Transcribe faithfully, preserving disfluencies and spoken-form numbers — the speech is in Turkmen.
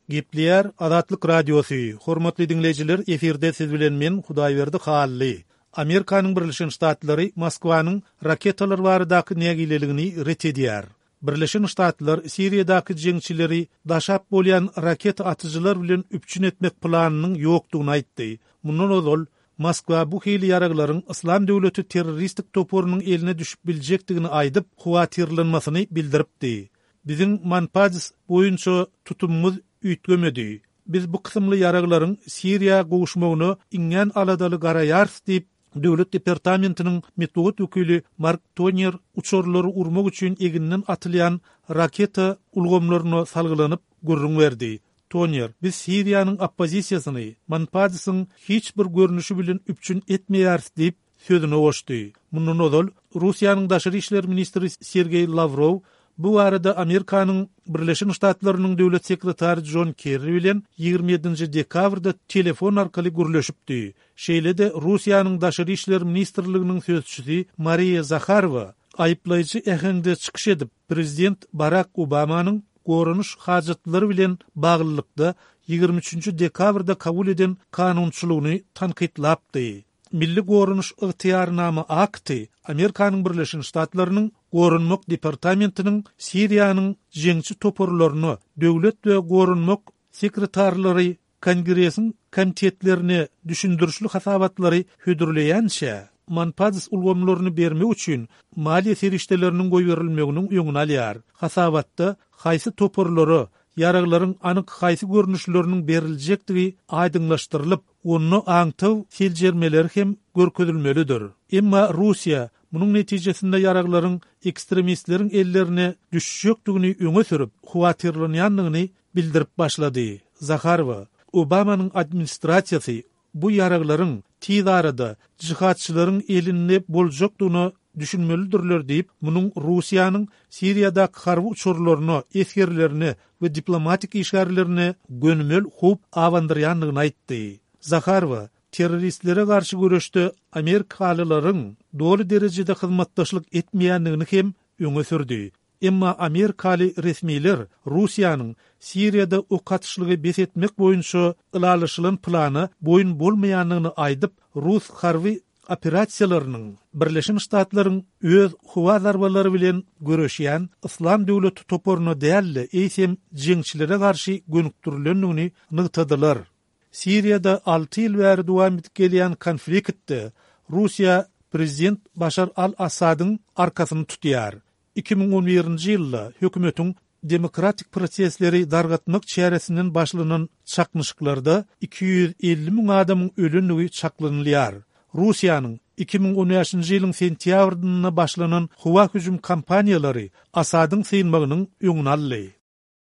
Gepleyer Adatlyk Radiosu. Hormatly dinleyijiler, eferde siz bilen men Hudaýberdi Hally. Amerikanyň Birleşen Ştatlary Moskwanyň raketalar baradaky nägileligini ret edýär. Birleşen Ştatlar Siriýadaky jeňçileri daşap bolýan raket atyjylar bilen üpçün etmek planynyň ýokdugyny aýtdy. Mundan ozal Moskwa bu hili yaraglaryň Islam döwleti terroristik toporunyň eline düşüp biljekdigini aýdyp, huwatirlanmasyny bildiripdi. Biziň manpaz boýunça tutumumuz üýtgemedi. Biz bu kysymly yaraglaryň Siriýa gowuşmagyny iňen aladaly garaýar diýip Döwlet Departamentiniň metod wekili Mark Tonier uçurlary urmak üçin eginden atylýan raketa ulgamlaryna salgylanyp gurrun berdi. Tonier, biz Siriýanyň oppozisiýasyny manpazsyň hiç bir görnüşi bilen üpçün etmeýär diýip sözüne goşdy. Mundan ozal Russiýanyň daşary işler ministri Sergey Lavrov bu arada Amerikanyň Birleşen Ştatlarynyň döwlet sekretary John Kerry bilen ýygrimi ýedinji dekabrda telefon arkaly gürleşipdi. Şeýle-de Russiýanyň daşary işler ministrliginiň sözçüsi Maria Zakharova aýplaýjy ähengde çykyş edip prezident Barack Obamanyň gorunuş hajatlary bilen baglylykda ýygrimi üçinji dekabrda kabul eden kanunçylygyny tanqidlapdy. Milli Gorunuş Ygtyýarnama akty Amerikanyň Birleşen Ştatlarynyň Gorunmak Departamentiniň Siriýanyň jeňçi toporlaryny döwlet we gorunmak sekretarlary Kongresiň komitetlerini düşündürüşli hasabatlary hödürleýänçe manpaz ulgamlaryny bermek üçin maliýe serişdeleriniň goý berilmeginiň öňüni alýar. Hasabatda haýsy toporlary yaraglaryň anyk haýsy görnüşleriniň beriljektigi aýdyňlaşdyrylyp, onu aňtaw siljermeleri hem görkezilmelidir. Emma Russiýa munun netijesinde yaraglaryň ekstremistleriň ellerine düşüşjekdigini öňe sürüp, huwatirlanýanlygyny bildirip başlady. Zakharova, Obamanyň administrasiýasy bu yaraglaryň tiz arada jihatçylaryň elinde boljakdygyny düşünmelidirler diýip, munun Russiýanyň Siriýadaky harby uçurlaryny, eskerlerini we diplomatik işgärlerini gönümel hup awandyrýanlygyny aýtdy. Zakharova, terroristlere garşy görüşde Amerikalylaryň doly derejede hyzmatdaşlyk etmeýänligini hem öňe sürdi. Emma Amerikaly resmiler Russiýanyň Siriýada okatyşlygy besetmek boýunça ılalyşylan plany boyun bolmaýanlygyny aýdyp, Rus harby operasiýalarynyň Birleşen Ştatlaryň öz howa zarbalary bilen görüşýän Islam döwleti toporuny dälle eýsem jeňçilere garşy gönükdirilendigini nygtadylar. Siriýada alty ýyl bäri dowam edip gelýän konfliktde Russiýa prezident Başar al-Asadyň arkasyny tutýar. iki bin on birinji ýylda hökümetiň demokratik prosesleri dargatmak çäresinden başlanan çakmışyklarda iki yüz elli min adamyň ölünligi çaklanylýar. Russiýanyň iki bin on beşinji ýylyň sentýabrynda başlanan howa hüjüm kampaniýalary Asadyň synmagynyň öňüni aldy.